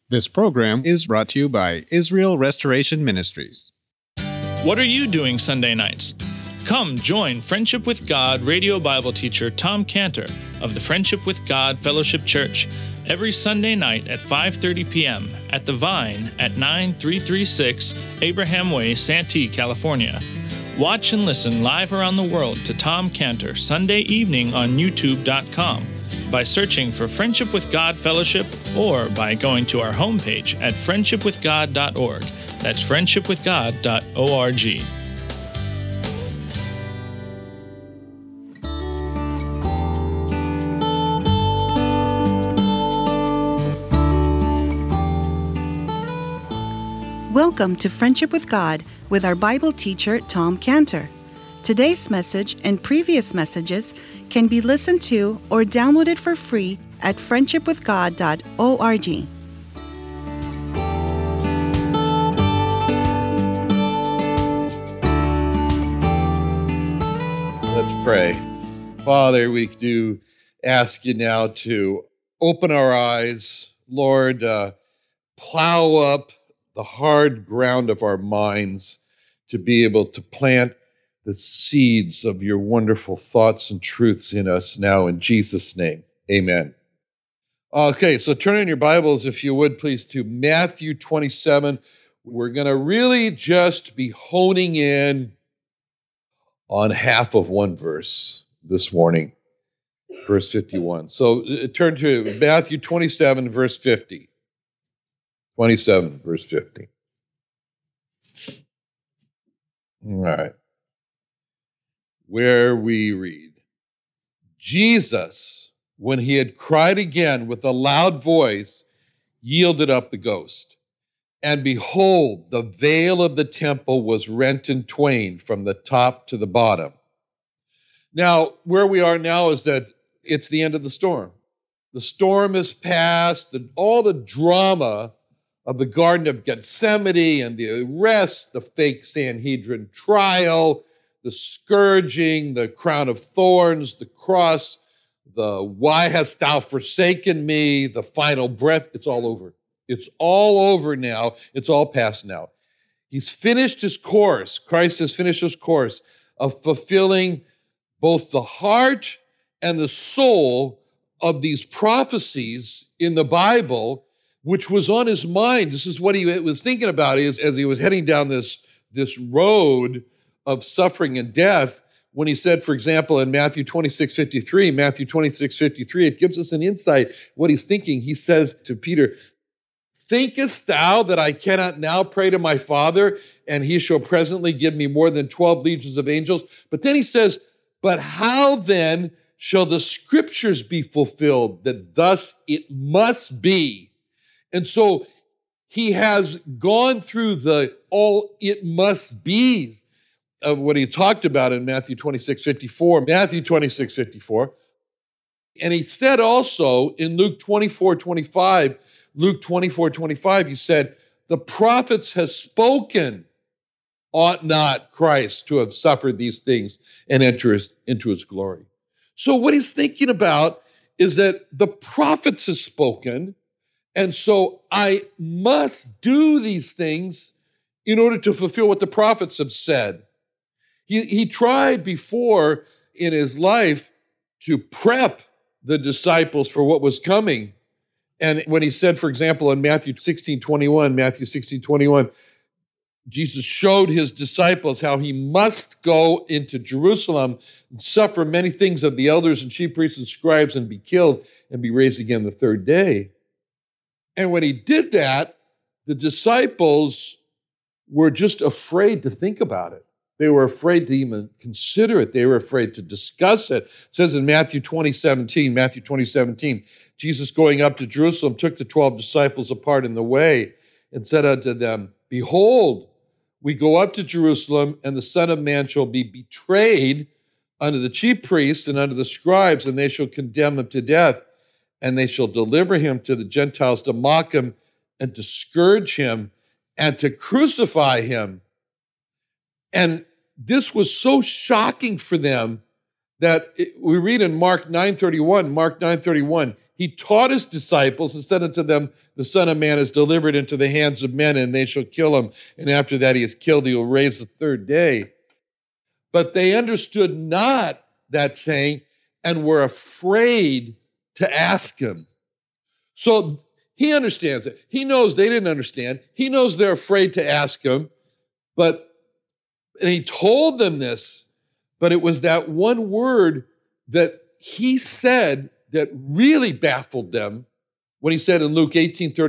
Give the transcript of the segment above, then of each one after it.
This program is brought to you by Israel Restoration Ministries. What are you doing Sunday nights? Come join Friendship with God radio Bible teacher Tom Cantor of the Friendship with God Fellowship Church every Sunday night at 5:30 p.m. at The Vine at 9336 Abraham Way, Santee, California. Watch and listen live around the world to Tom Cantor Sunday evening on YouTube.com by searching for Friendship with God Fellowship or by going to our homepage at friendshipwithgod.org. That's friendshipwithgod.org. Welcome to Friendship with God with our Bible teacher, Tom Cantor. Today's message and previous messages can be listened to or downloaded for free at friendshipwithgod.org. Let's pray. Father, we do ask you now to open our eyes, Lord, plow up the hard ground of our minds to be able to plant the seeds of your wonderful thoughts and truths in us now in Jesus' name. Amen. Okay, so turn in your Bibles, if you would, please, to Matthew 27. We're going to really just be honing in on half of one verse this morning, verse 51. So turn to Matthew 27, verse 50. 27, verse 50. All right. Where we read, Jesus, when he had cried again with a loud voice, yielded up the ghost. And behold, the veil of the temple was rent in twain from the top to the bottom. Now, where we are now is that it's the end of the storm. The storm is past, all the drama of the Garden of Gethsemane and the arrest, the fake Sanhedrin trial, the scourging, the crown of thorns, the cross, the why hast thou forsaken me, the final breath, it's all over. It's all over now. It's all past now. He's finished his course. Christ has finished his course of fulfilling both the heart and the soul of these prophecies in the Bible, which was on his mind. This is what he was thinking about as he was heading down this road of suffering and death. When he said, for example, in Matthew 26:53, it gives us an insight what he's thinking. He says to Peter, "Thinkest thou that I cannot now pray to my Father, and he shall presently give me more than 12 legions of angels?" But then he says, "But how then shall the scriptures be fulfilled, that thus it must be?" And so he has gone through the all it must be's of what he talked about in Matthew 26:54. And he said also in Luke 24:25, he said, "The prophets has spoken, ought not Christ to have suffered these things and enter into his glory?" So what he's thinking about is that the prophets have spoken, and so I must do these things in order to fulfill what the prophets have said. He tried before in his life to prep the disciples for what was coming. And when he said, for example, in Matthew 16:21, Jesus showed his disciples how he must go into Jerusalem and suffer many things of the elders and chief priests and scribes and be killed and be raised again the third day. And when he did that, the disciples were just afraid to think about it. They were afraid to even consider it. They were afraid to discuss it. It says in Matthew 20:17, Jesus going up to Jerusalem took the 12 disciples apart in the way and said unto them, "Behold, we go up to Jerusalem, and the Son of Man shall be betrayed unto the chief priests and unto the scribes, and they shall condemn him to death, and they shall deliver him to the Gentiles to mock him and to scourge him and to crucify him." And this was so shocking for them that we read in Mark 9:31, he taught his disciples and said unto them, the Son of Man is delivered into the hands of men, and they shall kill him. And after that he is killed, he will raise the third day. But they understood not that saying and were afraid to ask him. So he understands it. He knows they didn't understand. He knows they're afraid to ask him. And he told them this, but it was that one word that he said that really baffled them when he said in Luke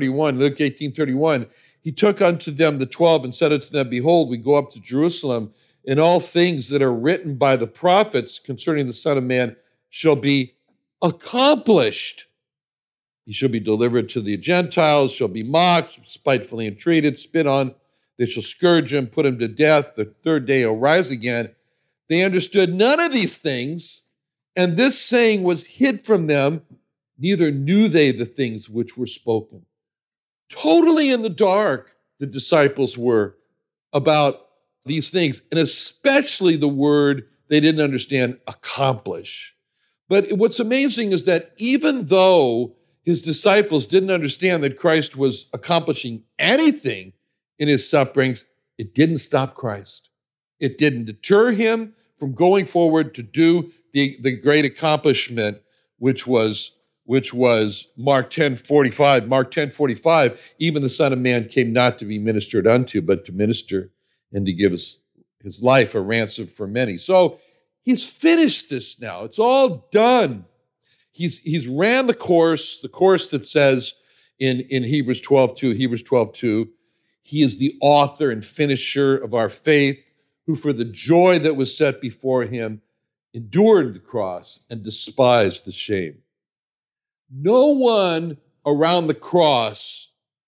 18:31, he took unto them the 12 and said unto them, behold, we go up to Jerusalem, and all things that are written by the prophets concerning the Son of Man shall be accomplished. He shall be delivered to the Gentiles, shall be mocked, spitefully entreated, spit on. They shall scourge him, put him to death. The third day he'll rise again. They understood none of these things, and this saying was hid from them, neither knew they the things which were spoken. Totally in the dark, the disciples were about these things, and especially the word they didn't understand, accomplish. But what's amazing is that even though his disciples didn't understand that Christ was accomplishing anything in his sufferings, it didn't stop Christ. It didn't deter him from going forward to do the great accomplishment, which was Mark 10:45. Mark 10:45, even the Son of Man came not to be ministered unto, but to minister and to give his life a ransom for many. So he's finished this now. It's all done. He's ran the course that says in Hebrews 12:2, he is the author and finisher of our faith, who for the joy that was set before him endured the cross and despised the shame. No one around the cross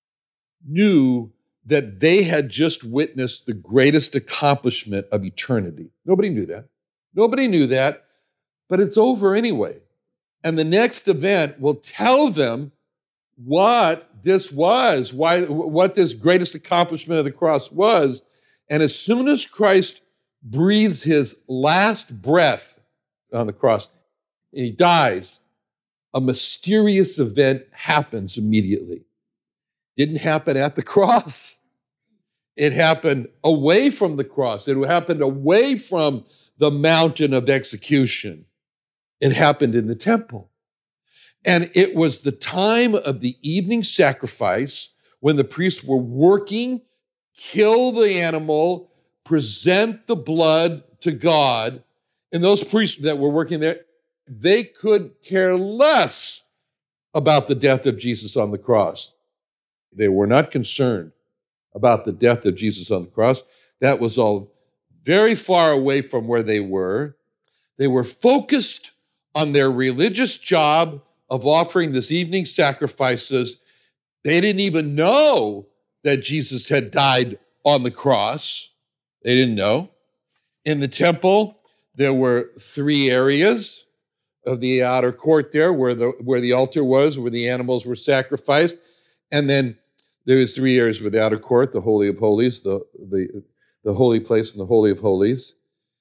knew that they had just witnessed the greatest accomplishment of eternity. Nobody knew that. Nobody knew that, but it's over anyway. And the next event will tell them what this was, what this greatest accomplishment of the cross was. And as soon as Christ breathes his last breath on the cross and he dies, a mysterious event happens immediately. Didn't happen at the cross. It happened away from the cross. It happened away from the mountain of execution. It happened in the temple. And it was the time of the evening sacrifice when the priests were working, kill the animal, present the blood to God. And those priests that were working there, they could care less about the death of Jesus on the cross. They were not concerned about the death of Jesus on the cross. That was all very far away from where they were. They were focused on their religious job of offering this evening sacrifices. They didn't even know that Jesus had died on the cross. They didn't know. In the temple, there were 3 areas of the outer court there where the altar was, where the animals were sacrificed. And then there was 3 areas with the outer court, the Holy of Holies, the holy place and the Holy of Holies.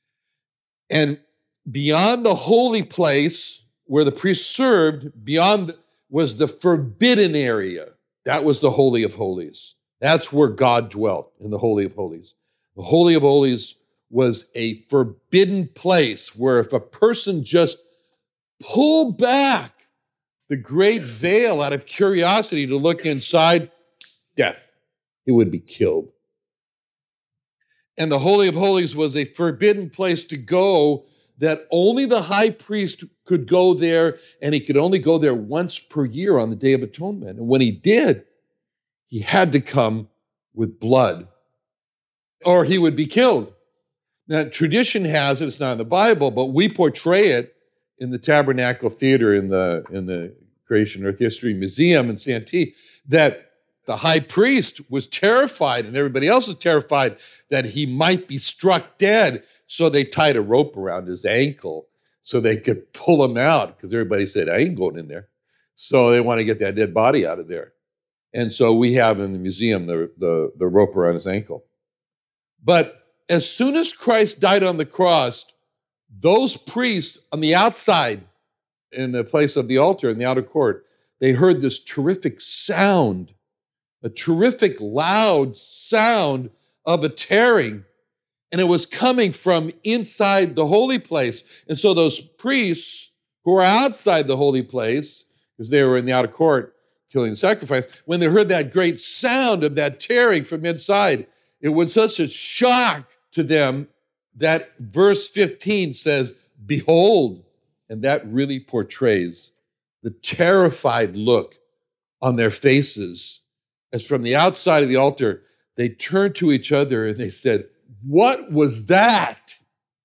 And beyond the holy place where the priest served, beyond was the forbidden area. That was the Holy of Holies. That's where God dwelt, in the Holy of Holies. The Holy of Holies was a forbidden place where if a person just pulled back the great veil out of curiosity to look inside, death, he would be killed. And the Holy of Holies was a forbidden place to go, that only the high priest could go there, and he could only go there once per year on the Day of Atonement. And when he did, he had to come with blood, or he would be killed. Now, tradition has it, it's not in the Bible, but we portray it in the Tabernacle Theater in the Creation Earth History Museum in Santee, that the high priest was terrified, and everybody else was terrified that he might be struck dead. So they tied a rope around his ankle so they could pull him out, because everybody said, I ain't going in there. So they want to get that dead body out of there. And so we have in the museum the rope around his ankle. But as soon as Christ died on the cross, those priests on the outside, in the place of the altar in the outer court, they heard this terrific sound, a terrific loud sound of a tearing, and it was coming from inside the holy place. And so those priests who were outside the holy place, because they were in the outer court killing the sacrifice, when they heard that great sound of that tearing from inside, it was such a shock to them that verse 15 says, "Behold," and that really portrays the terrified look on their faces as from the outside of the altar, they turned to each other and they said, "What was that?"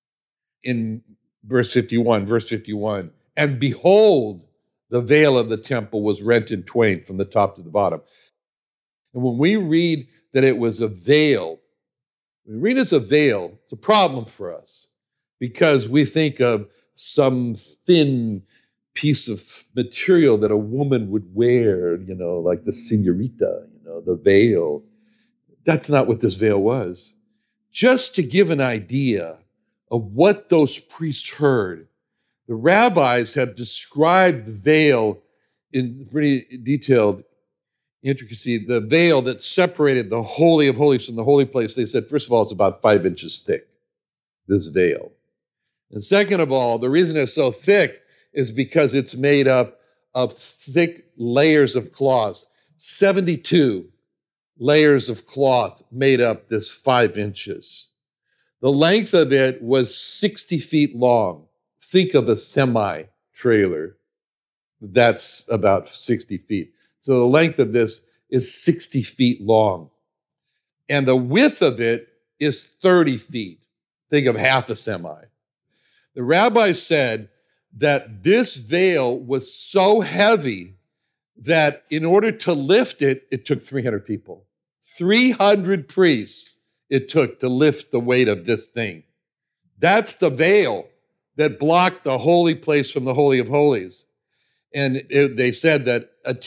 In verse 51, "And behold, the veil of the temple was rent in twain from the top to the bottom." And when we read that it was a veil, when we read it's a veil, it's a problem for us because we think of some thin piece of material that a woman would wear, like the señorita, the veil. That's not what this veil was. Just to give an idea of what those priests heard, the rabbis have described the veil in pretty detailed intricacy. The veil that separated the Holy of Holies from the holy place, they said, first of all, it's about 5 inches thick, this veil. And second of all, the reason it's so thick is because it's made up of thick layers of cloth. 72 layers of cloth made up this 5 inches. The length of it was 60 feet long. Think of a semi-trailer. That's about 60 feet. So the length of this is 60 feet long. And the width of it is 30 feet. Think of half a semi. The rabbi said that this veil was so heavy that in order to lift it, it took 300 people. 300 priests it took to lift the weight of this thing. That's the veil that blocked the holy place from the Holy of Holies. And they said that two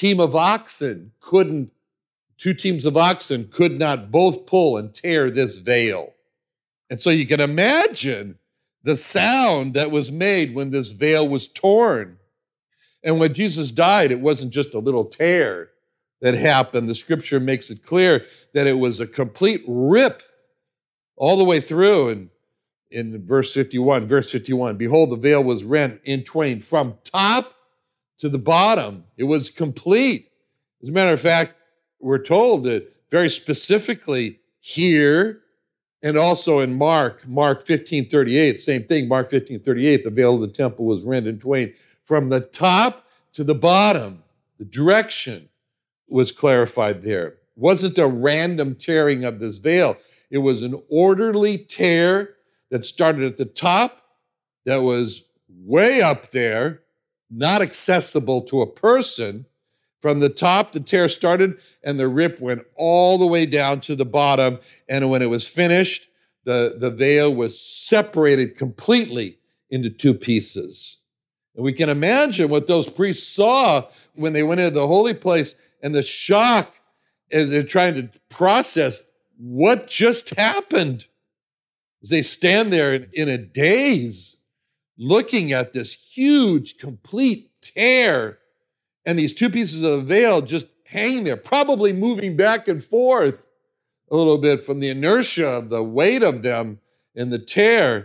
teams of oxen could not both pull and tear this veil. And so you can imagine the sound that was made when this veil was torn. And when Jesus died, it wasn't just a little tear that happened. The scripture makes it clear that it was a complete rip all the way through. And in verse 51, "Behold, the veil was rent in twain from top to the bottom." It was complete. As a matter of fact, we're told that very specifically here and also in Mark 15:38, same thing, Mark 15:38, the veil of the temple was rent in twain from the top to the bottom. The direction was clarified there. It wasn't a random tearing of this veil. It was an orderly tear that started at the top, that was way up there, not accessible to a person. From the top, the tear started, and the rip went all the way down to the bottom. And when it was finished, the veil was separated completely into two pieces. And we can imagine what those priests saw when they went into the holy place and the shock as they're trying to process what just happened. As they stand there in a daze, looking at this huge, complete tear, and these two pieces of the veil just hanging there, probably moving back and forth a little bit from the inertia of the weight of them and the tear.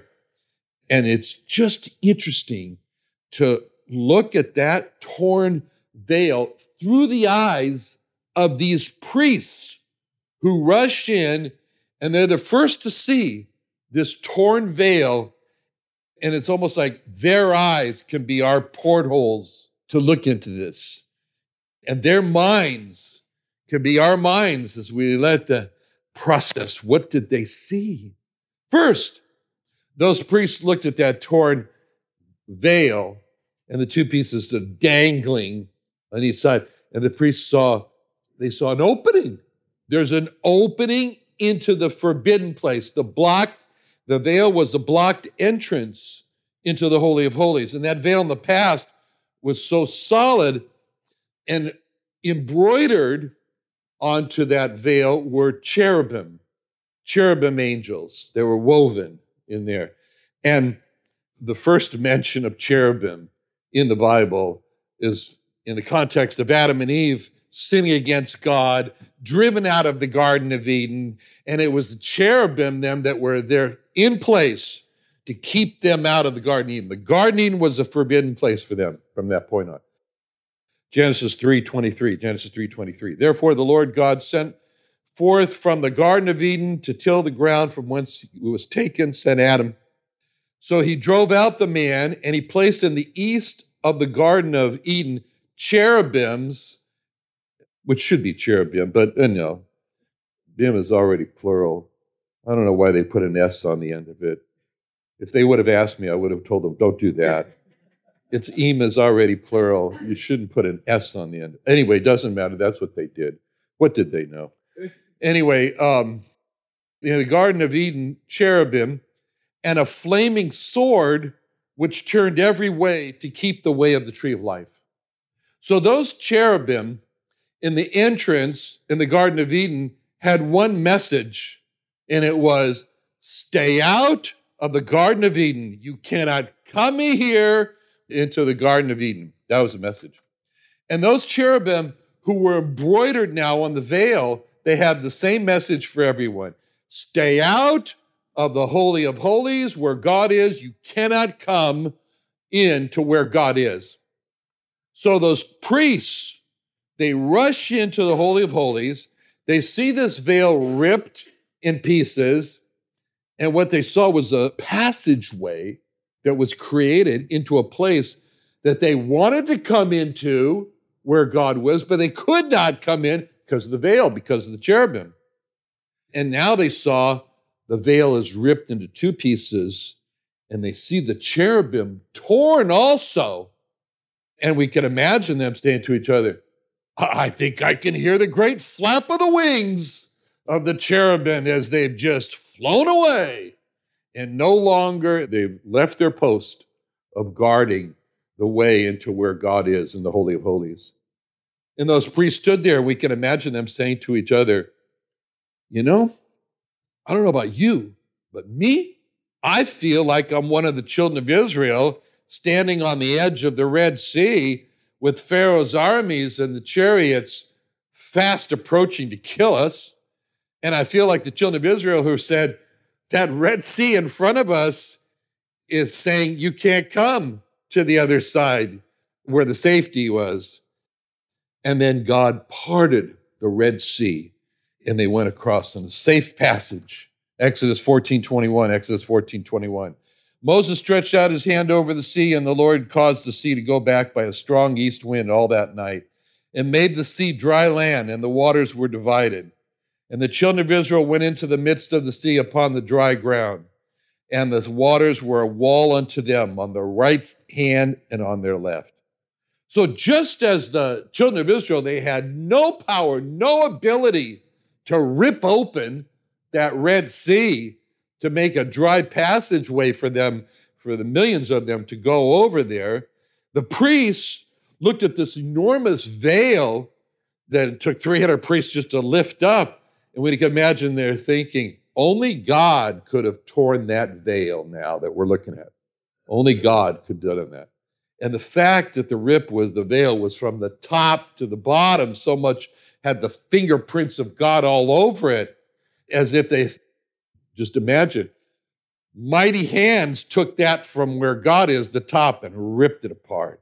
And it's just interesting to look at that torn veil through the eyes of these priests who rush in, and they're the first to see this torn veil, and it's almost like their eyes can be our portholes to look into this. And their minds can be our minds as we let the process. What did they see? First, those priests looked at that torn veil and the two pieces dangling on each side. And the priests saw an opening. There's an opening into the forbidden place. The veil was the blocked entrance into the Holy of Holies. And that veil in the past was so solid, and embroidered onto that veil were cherubim angels. They were woven in there. And the first mention of cherubim in the Bible is in the context of Adam and Eve sinning against God, driven out of the Garden of Eden, and it was the cherubim them that were there in place to keep them out of the Garden of Eden. The Garden of Eden was a forbidden place for them from that point on. Genesis 3:23. Therefore the Lord God sent forth from the Garden of Eden to till the ground from whence it was taken, sent Adam. So he drove out the man, and he placed in the east of the Garden of Eden cherubims, which should be cherubim, but no, bim is already plural. I don't know why they put an S on the end of it. If they would have asked me, I would have told them, don't do that. It's im is already plural. You shouldn't put an S on the end. Anyway, doesn't matter. That's what they did. What did they know? Anyway, the Garden of Eden, cherubim, and a flaming sword which turned every way to keep the way of the tree of life. So those cherubim in the entrance in the Garden of Eden had one message, and it was, stay out of the Garden of Eden. You cannot come here into the Garden of Eden. That was the message. And those cherubim who were embroidered now on the veil, they had the same message for everyone. Stay out of the Holy of Holies where God is. You cannot come in to where God is. So those priests, they rush into the Holy of Holies. They see this veil ripped in pieces. And what they saw was a passageway that was created into a place that they wanted to come into where God was, but they could not come in because of the veil, because of the cherubim. And now they saw the veil is ripped into two pieces, and they see the cherubim torn also. And we can imagine them saying to each other, I think I can hear the great flap of the wings of the cherubim as they've just flown away. And no longer, they've left their post of guarding the way into where God is in the Holy of Holies. And those priests stood there. We can imagine them saying to each other, I don't know about you, but me, I feel like I'm one of the children of Israel standing on the edge of the Red Sea with Pharaoh's armies and the chariots fast approaching to kill us. And I feel like the children of Israel who said, that Red Sea in front of us is saying, you can't come to the other side where the safety was. And then God parted the Red Sea, and they went across in a safe passage. Exodus 14:21. Moses stretched out his hand over the sea, and the Lord caused the sea to go back by a strong east wind all that night, and made the sea dry land, and the waters were divided. And the children of Israel went into the midst of the sea upon the dry ground, and the waters were a wall unto them on their right hand and on their left. So just as the children of Israel, they had no power, no ability to rip open that Red Sea to make a dry passageway for them, for the millions of them to go over there, the priests looked at this enormous veil that it took 300 priests just to lift up. And we can imagine they're thinking, only God could have torn that veil now that we're looking at. Only God could have done that. And the fact that the veil was from the top to the bottom, so much had the fingerprints of God all over it, as if they, just imagine, mighty hands took that from where God is, the top, and ripped it apart.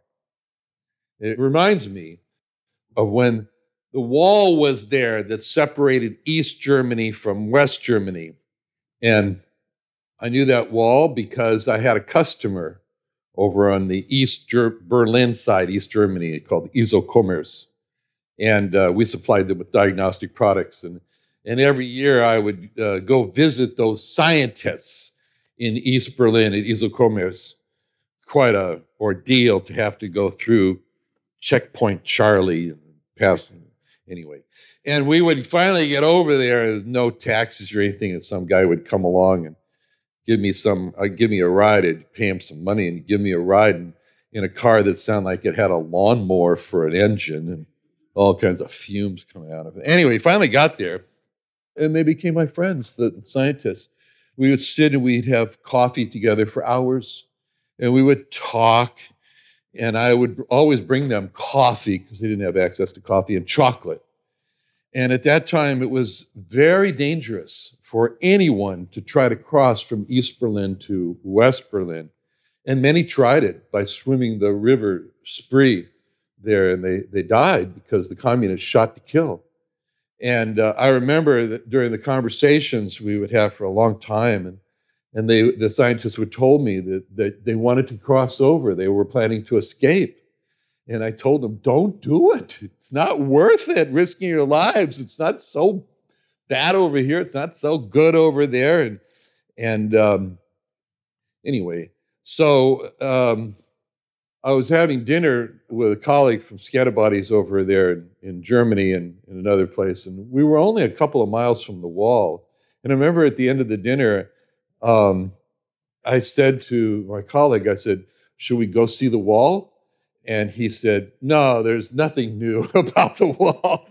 It reminds me of when the wall was there that separated East Germany from West Germany. And I knew that wall because I had a customer over on the Berlin side, East Germany, called Isocommers. And we supplied them with diagnostic products. And every year I would go visit those scientists in East Berlin at Isocommers. Quite an ordeal to have to go through Checkpoint Charlie and pass. Anyway, and we would finally get over there, no taxis or anything, and some guy would come along and give me a ride. I'd pay him some money and give me a ride in a car that sounded like it had a lawnmower for an engine and all kinds of fumes coming out of it. Anyway, finally got there, and they became my friends, the scientists. We would sit and we'd have coffee together for hours, and we would talk, And I would always bring them coffee because they didn't have access to coffee, and chocolate. And at that time, it was very dangerous for anyone to try to cross from East Berlin to West Berlin. And many tried it by swimming the river Spree there, and they died because the communists shot to kill. And I remember that during the conversations we would have for a long time, and the scientists would told me that they wanted to cross over. They were planning to escape. And I told them, don't do it. It's not worth it, risking your lives. It's not so bad over here. It's not so good over there. And anyway, so I was having dinner with a colleague from Scatterbodies over there in Germany and in another place. And we were only a couple of miles from the wall. And I remember at the end of the dinner, I said to my colleague, I said, should we go see the wall? And he said, no, there's nothing new about the wall.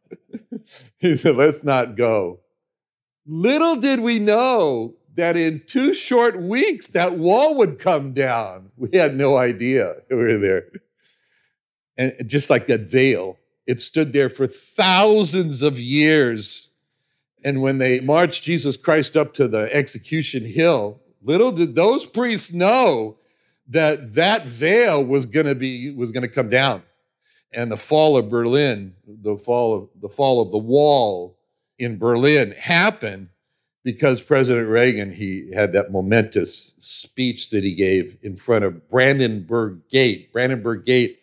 He said, let's not go. Little did we know that in 2 short weeks, that wall would come down. We had no idea we were there. And just like that veil, it stood there for thousands of years. And when they marched Jesus Christ up to the execution hill, little did those priests know that veil was going to come down. And the fall of Berlin, the fall of the wall in Berlin happened because President Reagan, he had that momentous speech that he gave in front of Brandenburg Gate. Brandenburg Gate,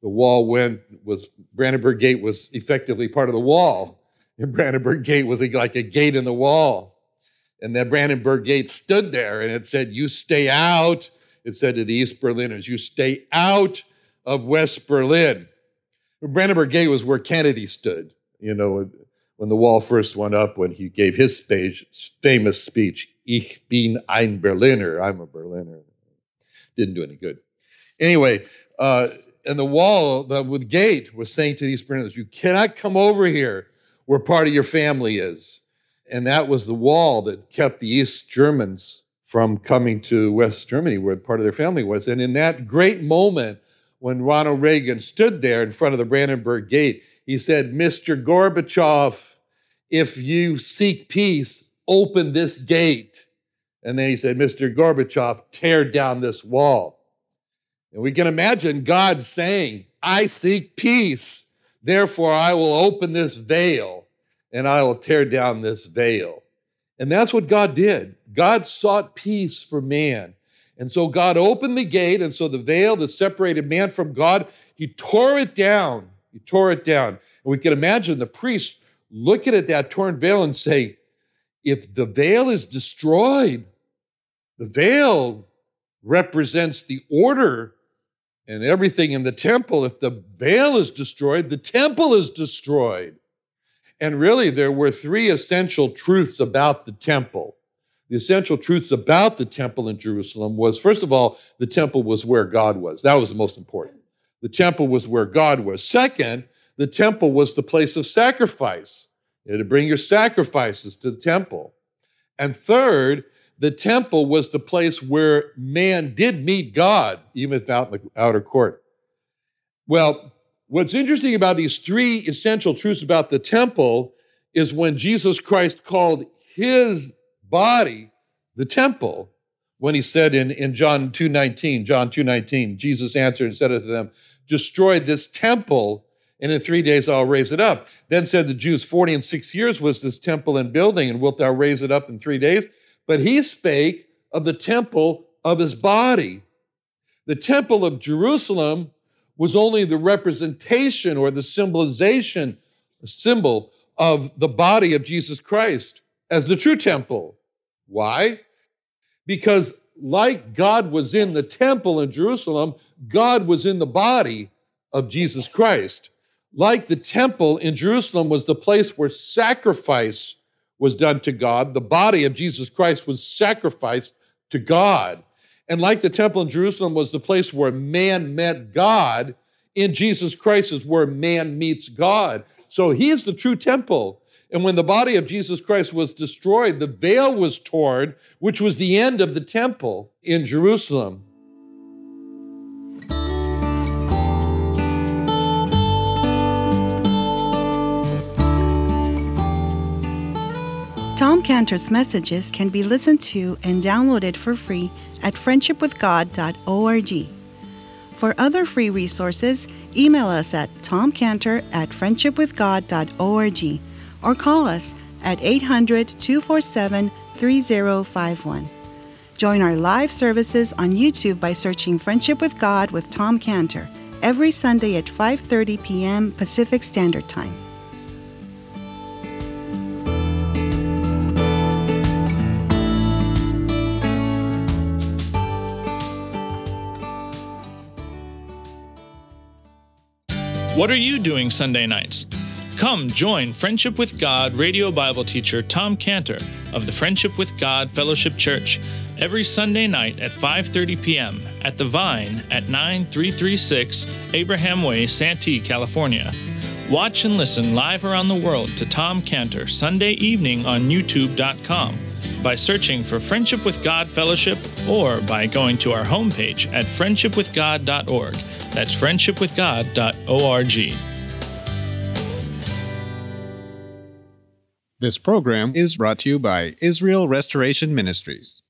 Brandenburg Gate was effectively part of the wall. And Brandenburg Gate was like a gate in the wall. And that Brandenburg Gate stood there and it said, you stay out. It said to the East Berliners, you stay out of West Berlin. Brandenburg Gate was where Kennedy stood, when the wall first went up, when he gave his famous speech, Ich bin ein Berliner, I'm a Berliner. Didn't do any good. Anyway, and the wall, the gate was saying to the East Berliners, you cannot come over here where part of your family is. And that was the wall that kept the East Germans from coming to West Germany, where part of their family was. And in that great moment, when Ronald Reagan stood there in front of the Brandenburg Gate, he said, Mr. Gorbachev, if you seek peace, open this gate. And then he said, Mr. Gorbachev, tear down this wall. And we can imagine God saying, I seek peace, therefore I will open this veil and I will tear down this veil. And that's what God did. God sought peace for man. And so God opened the gate, and so the veil that separated man from God, he tore it down. He tore it down. And we can imagine the priest looking at that torn veil and say, if the veil is destroyed, the veil represents the order and everything in the temple. If the veil is destroyed, the temple is destroyed. And really, there were 3 essential truths about the temple. The essential truths about the temple in Jerusalem was, first of all, the temple was where God was. That was the most important. The temple was where God was. Second, the temple was the place of sacrifice. You had to bring your sacrifices to the temple. And third, the temple was the place where man did meet God, even if out in the outer court. Well, what's interesting about these 3 essential truths about the temple is when Jesus Christ called his body the temple, when he said in John 2:19, Jesus answered and said unto them, destroy this temple, and in 3 days I'll raise it up. Then said the Jews, 40 and 6 years was this temple in building, and wilt thou raise it up in 3 days? But he spake of the temple of his body. The temple of Jerusalem was only the representation or the symbolization, a symbol of the body of Jesus Christ as the true temple. Why? Because like God was in the temple in Jerusalem, God was in the body of Jesus Christ. Like the temple in Jerusalem was the place where sacrifice was done to God, the body of Jesus Christ was sacrificed to God. And like the temple in Jerusalem was the place where man met God, in Jesus Christ is where man meets God. So he is the true temple. And when the body of Jesus Christ was destroyed, the veil was torn, which was the end of the temple in Jerusalem. Tom Cantor's messages can be listened to and downloaded for free at friendshipwithgod.org. For other free resources, email us at tomcantor@friendshipwithgod.org or call us at 800-247-3051. Join our live services on YouTube by searching Friendship with God with Tom Cantor every Sunday at 5:30 p.m. Pacific Standard Time. What are you doing Sunday nights? Come join Friendship with God radio Bible teacher Tom Cantor of the Friendship with God Fellowship Church every Sunday night at 5:30 p.m. at The Vine at 9336 Abraham Way, Santee, California. Watch and listen live around the world to Tom Cantor Sunday evening on YouTube.com by searching for Friendship with God Fellowship or by going to our homepage at friendshipwithgod.org. That's friendshipwithgod.org. This program is brought to you by Israel Restoration Ministries.